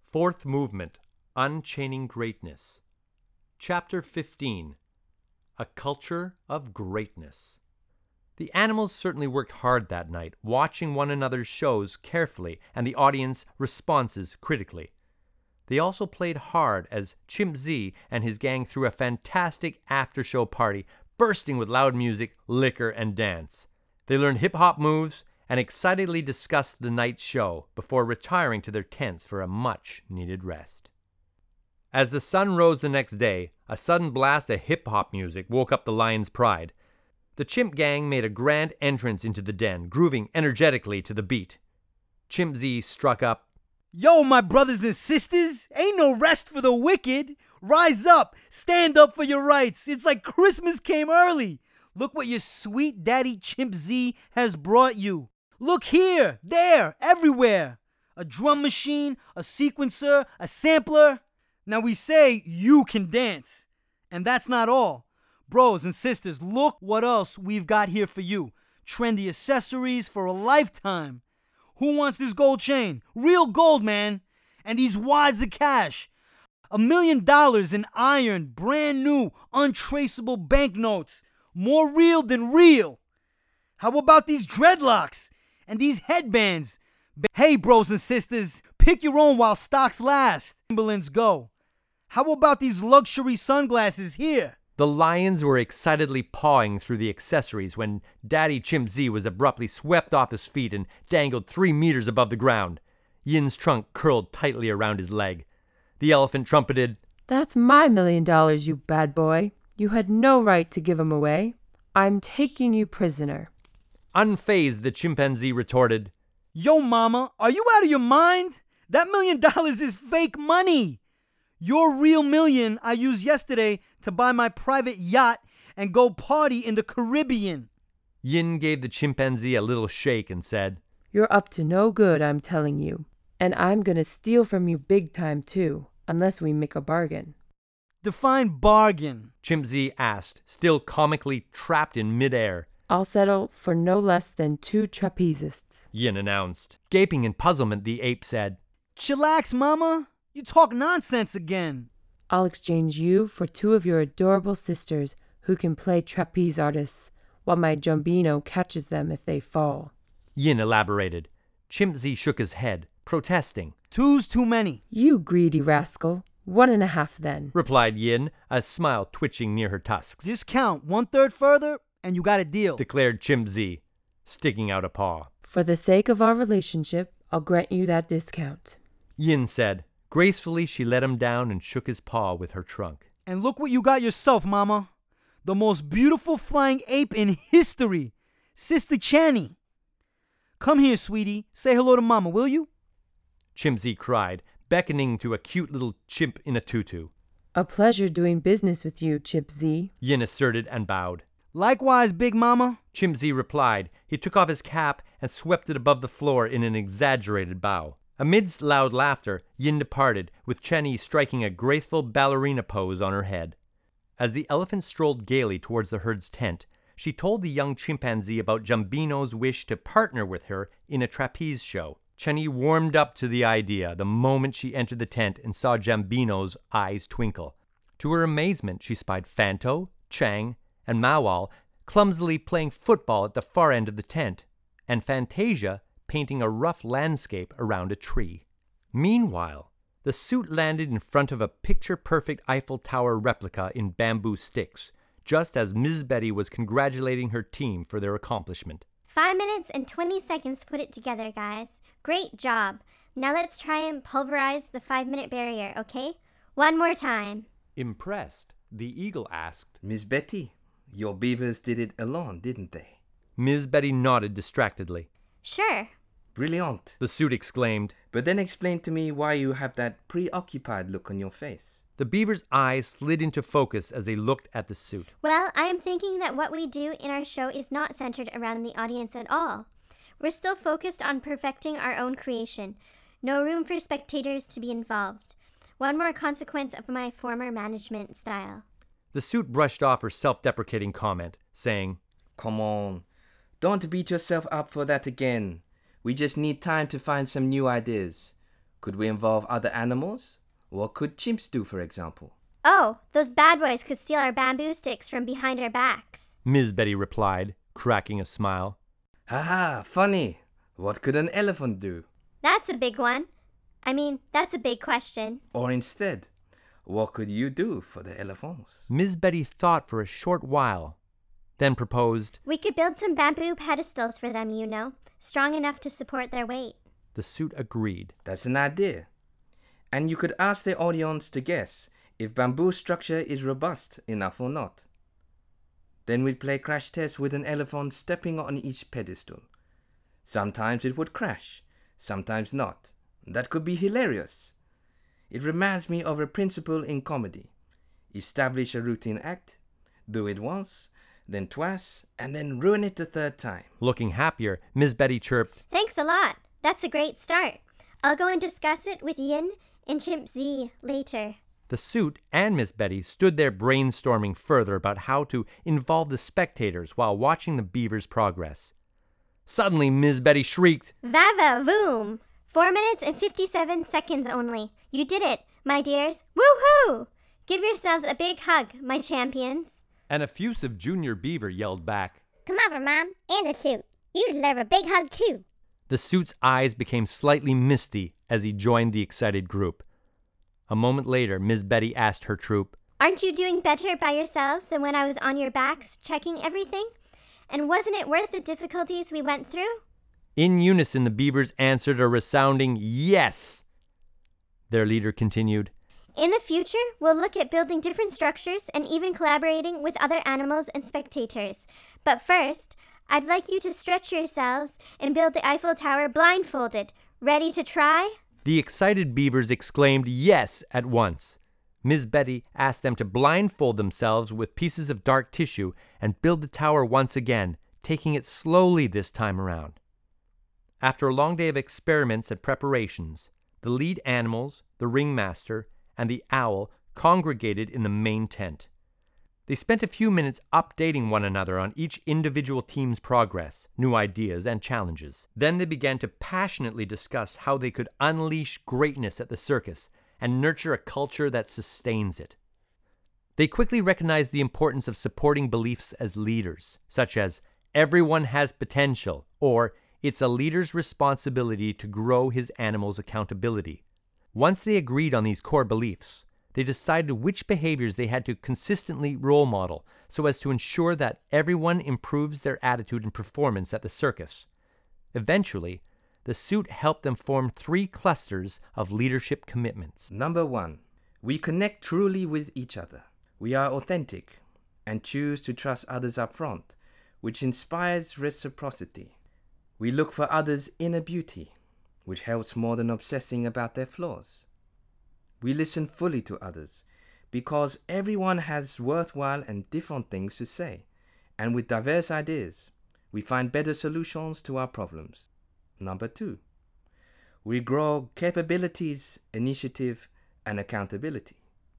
Fourth movement, Unchaining Greatness. Chapter 15, A Culture of Greatness. The animals certainly worked hard that night, watching one another's shows carefully and the audience responses critically. They also played hard as Chimp Z and his gang threw a fantastic after-show party, bursting with loud music, liquor, and dance. They learned hip-hop moves and excitedly discussed the night's show before retiring to their tents for a much-needed rest. As the sun rose the next day, a sudden blast of hip-hop music woke up the lion's pride. The Chimp gang made a grand entrance into the den, grooving energetically to the beat. Chimp Z struck up, "Yo, my brothers and sisters, ain't no rest for the wicked. Rise up, stand up for your rights. It's like Christmas came early. Look what your sweet daddy Chimp Z has brought you. Look here, there, everywhere. A drum machine, a sequencer, a sampler. Now we say you can dance. And that's not all. Bros and sisters, look what else we've got here for you. Trendy accessories for a lifetime. Who wants this gold chain? Real gold, man. And these wads of cash. $1 million in iron, brand new, untraceable banknotes. More real than real. How about these dreadlocks? And these headbands? Hey, bros and sisters, pick your own while stocks last. Timberlands go. How about these luxury sunglasses here? The lions were excitedly pawing through the accessories when Daddy Chimp Z was abruptly swept off his feet and dangled 3 meters above the ground. Yin's trunk curled tightly around his leg. The elephant trumpeted, "That's my $1 million, you bad boy. You had no right to give 'em away. I'm taking you prisoner." Unfazed, the chimpanzee retorted, "Yo, mama, are you out of your mind? That $1 million is fake money. Your real million I used yesterday to buy my private yacht and go party in the Caribbean." Yin gave the chimpanzee a little shake and said, "You're up to no good, I'm telling you. And I'm gonna steal from you big time too, unless we make a bargain." "Define bargain," Chimp Z asked, still comically trapped in midair. "I'll settle for no less than 2 trapezists," Yin announced. Gaping in puzzlement, the ape said, "Chillax, mama. You talk nonsense again." "I'll exchange you for 2 of your adorable sisters who can play trapeze artists, while my Jumbino catches them if they fall." Yin elaborated. Chimp Z shook his head, protesting. "Two's too many." "You greedy rascal. 1.5 then," replied Yin, a smile twitching near her tusks. "Discount 1/3 further, and you got a deal," declared Chimp Z, sticking out a paw. "For the sake of our relationship, I'll grant you that discount," Yin said. Gracefully, she let him down and shook his paw with her trunk. "And look what you got yourself, mama. The most beautiful flying ape in history, Sister Channy. Come here, sweetie. Say hello to mama, will you?" Chimp Z cried, beckoning to a cute little chimp in a tutu. "A pleasure doing business with you, Chimp Z," Yin asserted and bowed. "Likewise, big mama." Chimp Z replied. He took off his cap and swept it above the floor in an exaggerated bow. Amidst loud laughter, Yin departed, with Channy striking a graceful ballerina pose on her head. As the elephant strolled gaily towards the herd's tent, she told the young chimpanzee about Jumbino's wish to partner with her in a trapeze show. Channy warmed up to the idea the moment she entered the tent and saw Jumbino's eyes twinkle. To her amazement, she spied Fanto, Chang, and Mawal clumsily playing football at the far end of the tent, and Fantasia painting a rough landscape around a tree. Meanwhile, the suit landed in front of a picture-perfect Eiffel Tower replica in bamboo sticks, just as Ms. Betty was congratulating her team for their accomplishment. 5 minutes and 20 seconds to put it together, guys. Great job. Now let's try and pulverize the 5-minute barrier, okay? One more time. Impressed, the eagle asked, "Miss Betty, your beavers did it alone, didn't they?" Ms. Betty nodded distractedly. Sure. "Brilliant," the suit exclaimed. "But then explain to me why you have that preoccupied look on your face." The beaver's eyes slid into focus as they looked at the suit. Well, I am thinking that what we do in our show is not centered around the audience at all. We're still focused on perfecting our own creation. No room for spectators to be involved. One more consequence of my former management style. The suit brushed off her self-deprecating comment, saying, "Come on, don't beat yourself up for that again. We just need time to find some new ideas. Could we involve other animals? What could chimps do, for example? Oh, those bad boys could steal our bamboo sticks from behind our backs. Miss Betty replied, cracking a smile. Haha, funny. What could an elephant do? That's a big one. That's a big question. Or instead, what could you do for the elephants? Miss Betty thought for a short while, then proposed. We could build some bamboo pedestals for them, strong enough to support their weight. The suit agreed. That's an idea. And you could ask the audience to guess if bamboo structure is robust enough or not. Then we'd play crash tests with an elephant stepping on each pedestal. Sometimes it would crash, sometimes not. That could be hilarious. It reminds me of a principle in comedy. Establish a routine act, do it once, then twice, and then ruin it the third time. Looking happier, Miss Betty chirped. Thanks a lot. That's a great start. I'll go and discuss it with Yin and Chimp Z later. The suit and Miss Betty stood there brainstorming further about how to involve the spectators while watching the beavers' progress. Suddenly, Miss Betty shrieked, Vava voom! 4 minutes and 57 seconds only. You did it, my dears. Woohoo! Give yourselves a big hug, my champions. An effusive junior beaver yelled back. Come over, Mom, and the suit. You deserve a big hug, too. The suit's eyes became slightly misty as he joined the excited group. A moment later, Miss Betty asked her troop, Aren't you doing better by yourselves than when I was on your backs checking everything? And wasn't it worth the difficulties we went through? In unison, the beavers answered a resounding yes. Their leader continued, In the future, we'll look at building different structures and even collaborating with other animals and spectators. But first, I'd like you to stretch yourselves and build the Eiffel Tower blindfolded. Ready to try? The excited beavers exclaimed yes at once. Miss Betty asked them to blindfold themselves with pieces of dark tissue and build the tower once again, taking it slowly this time around. After a long day of experiments and preparations, the lead animals, the ringmaster, and the owl congregated in the main tent. They spent a few minutes updating one another on each individual team's progress, new ideas, and challenges. Then they began to passionately discuss how they could unleash greatness at the circus and nurture a culture that sustains it. They quickly recognized the importance of supporting beliefs as leaders, such as everyone has potential, or it's a leader's responsibility to grow his animal's accountability. Once they agreed on these core beliefs, they decided which behaviors they had to consistently role model so as to ensure that everyone improves their attitude and performance at the circus. Eventually, the suit helped them form 3 clusters of leadership commitments. Number 1, we connect truly with each other. We are authentic and choose to trust others up front, which inspires reciprocity. We look for others' inner beauty, which helps more than obsessing about their flaws. We listen fully to others because everyone has worthwhile and different things to say, and with diverse ideas, we find better solutions to our problems. Number 2, we grow capabilities, initiative, and accountability.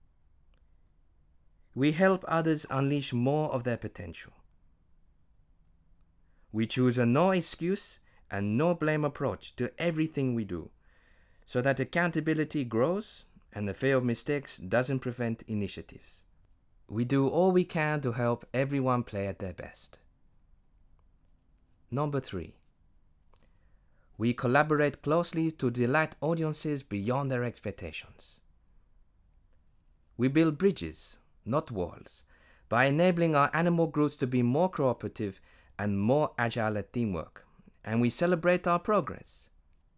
We help others unleash more of their potential. We choose a no excuse and no blame approach to everything we do, so that accountability grows and the fear of mistakes doesn't prevent initiatives. We do all we can to help everyone play at their best. Number 3, we collaborate closely to delight audiences beyond their expectations. We build bridges, not walls, by enabling our animal groups to be more cooperative and more agile at teamwork, and we celebrate our progress.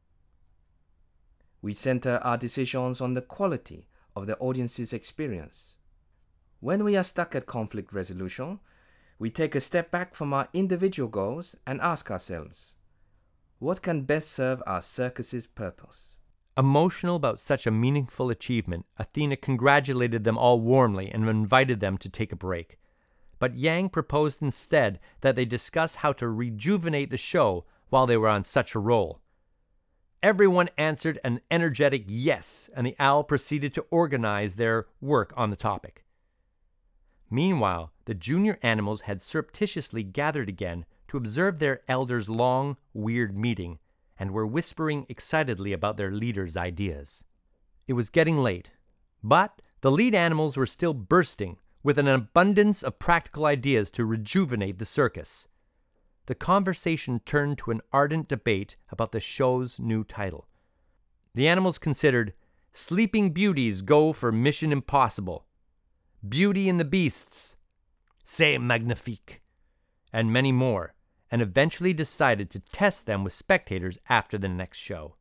We center our decisions on the quality of the audience's experience. When we are stuck at conflict resolution, we take a step back from our individual goals and ask ourselves, what can best serve our circus's purpose? Emotional about such a meaningful achievement, Athena congratulated them all warmly and invited them to take a break. But Yang proposed instead that they discuss how to rejuvenate the show while they were on such a roll. Everyone answered an energetic yes, and the owl proceeded to organize their work on the topic. Meanwhile, the junior animals had surreptitiously gathered again to observe their elders' long, weird meeting and were whispering excitedly about their leader's ideas. It was getting late, but the lead animals were still bursting with an abundance of practical ideas to rejuvenate the circus. The conversation turned to an ardent debate about the show's new title. The animals considered Sleeping Beauties go for Mission Impossible, Beauty and the Beasts, C'est Magnifique, and many more, and eventually decided to test them with spectators after the next show.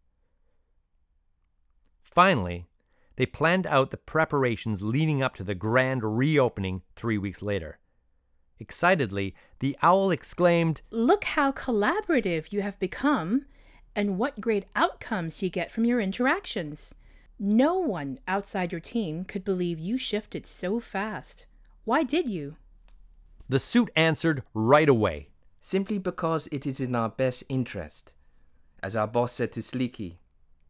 Finally, they planned out the preparations leading up to the grand reopening 3 weeks later. Excitedly, the owl exclaimed, "Look how collaborative you have become, and what great outcomes you get from your interactions. No one outside your team could believe you shifted so fast. Why did you?" The suit answered right away. Simply because it is in our best interest. As our boss said to Sleeky,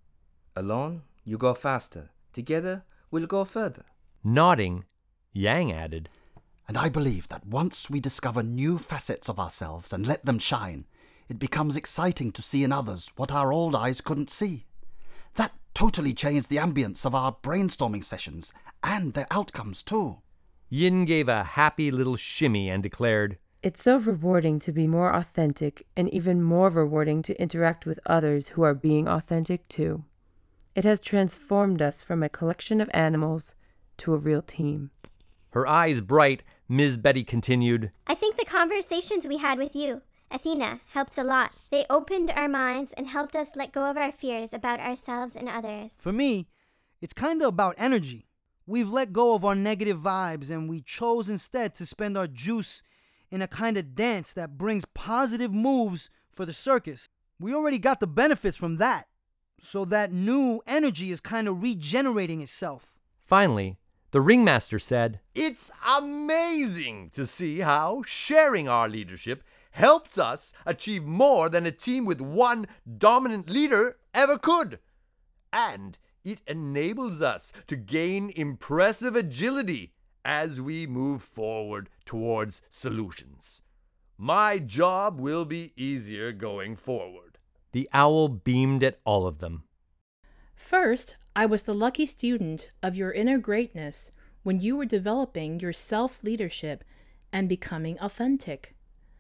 alone, you go faster. Together, we'll go further. Nodding, Yang added, And I believe that once we discover new facets of ourselves and let them shine, it becomes exciting to see in others what our old eyes couldn't see. That totally changed the ambience of our brainstorming sessions and their outcomes too. Yin gave a happy little shimmy and declared, It's so rewarding to be more authentic, and even more rewarding to interact with others who are being authentic too. It has transformed us from a collection of animals to a real team. Her eyes bright, Ms. Betty continued, I think the conversations we had with you, Athena, helped a lot. They opened our minds and helped us let go of our fears about ourselves and others. For me, it's kind of about energy. We've let go of our negative vibes and we chose instead to spend our juice in a kind of dance that brings positive moves for the circus. We already got the benefits from that, so that new energy is kind of regenerating itself. Finally, the ringmaster said, It's amazing to see how sharing our leadership helps us achieve more than a team with one dominant leader ever could. And it enables us to gain impressive agility as we move forward towards solutions. My job will be easier going forward. The owl beamed at all of them. First, I was the lucky student of your inner greatness when you were developing your self-leadership and becoming authentic.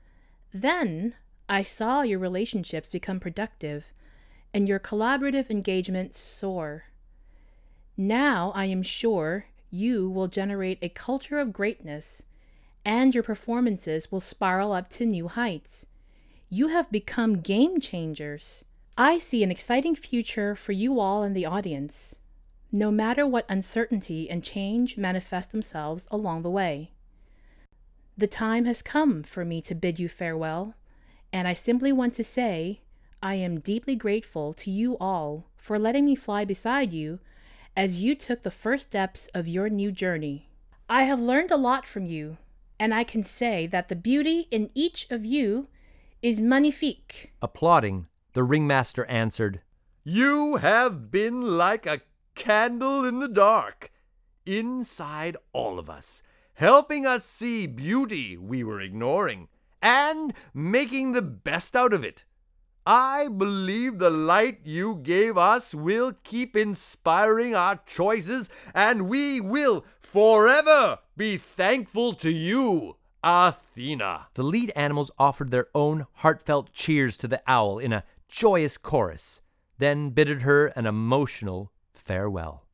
Then, I saw your relationships become productive and your collaborative engagement soar. Now I am sure you will generate a culture of greatness, and your performances will spiral up to new heights. You have become game changers. I see an exciting future for you all in the audience, no matter what uncertainty and change manifest themselves along the way. The time has come for me to bid you farewell, and I simply want to say I am deeply grateful to you all for letting me fly beside you as you took the first steps of your new journey. I have learned a lot from you, and I can say that the beauty in each of you is magnifique. Applauding, the ringmaster answered, You have been like a candle in the dark, inside all of us, helping us see beauty we were ignoring, and making the best out of it. I believe the light you gave us will keep inspiring our choices, and we will forever be thankful to you, Athena. The lead animals offered their own heartfelt cheers to the owl in a joyous chorus, then bidded her an emotional farewell.